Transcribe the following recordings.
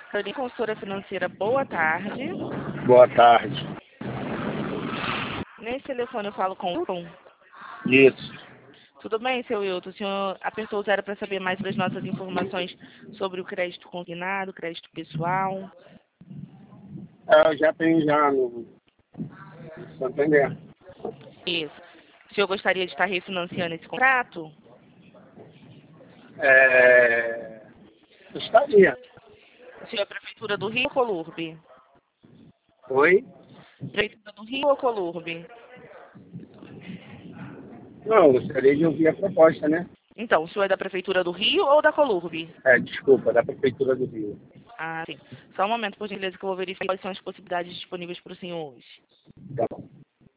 Carolina, consultora financeira, boa tarde. Boa tarde. Nesse telefone eu falo com o Wilton. Isso. Tudo bem, seu Wilton? O senhor apertou o zero para saber mais sobre as nossas informações sobre o crédito consignado, crédito pessoal. Eu já tenho já no Santander. Isso. O senhor gostaria de estar refinanciando esse contrato? Gostaria. O senhor é Prefeitura do Rio ou Colurbe? Oi? Prefeitura do Rio ou Colurbe? Não, gostaria de ouvir a proposta, né? Então, o senhor é da Prefeitura do Rio ou da Colurbe? Desculpa, da Prefeitura do Rio. Ah, sim. Só um momento, por gentileza, que eu vou verificar quais são as possibilidades disponíveis para o senhor hoje. Tá bom.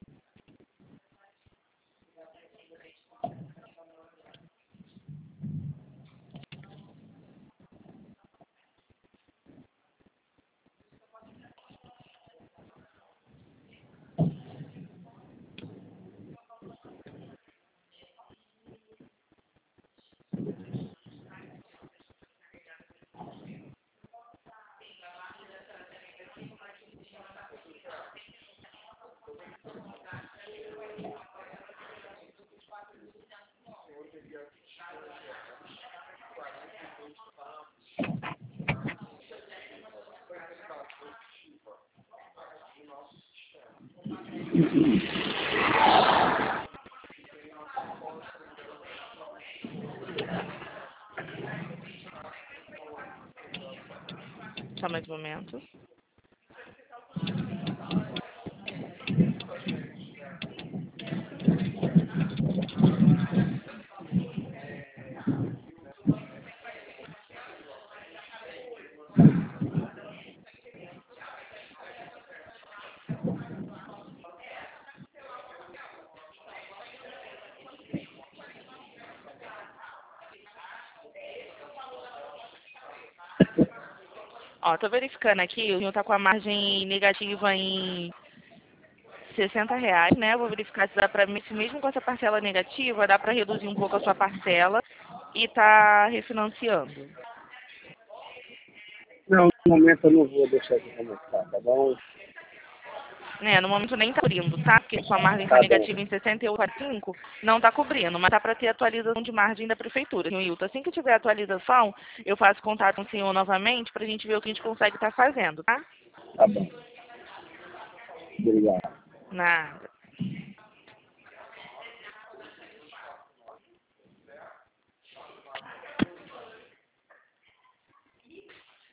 Só mais um momento. Ó, tô verificando aqui, o senhor tá com a margem negativa em R$ 60, né? Vou verificar se dá para mim, se mesmo com essa parcela negativa, dá para reduzir um pouco a sua parcela e tá refinanciando. Não, no momento eu não vou deixar de começar, tá bom? Né, no momento nem tá cobrindo, tá? Porque sua margem tá Tá bom. negativa em 68,5, não tá cobrindo, mas tá para ter atualização de margem da prefeitura. Senhor Hilton, assim que tiver atualização, eu faço contato com o senhor novamente pra gente ver o que a gente consegue estar fazendo, tá? Tá bom. Obrigado. Nada.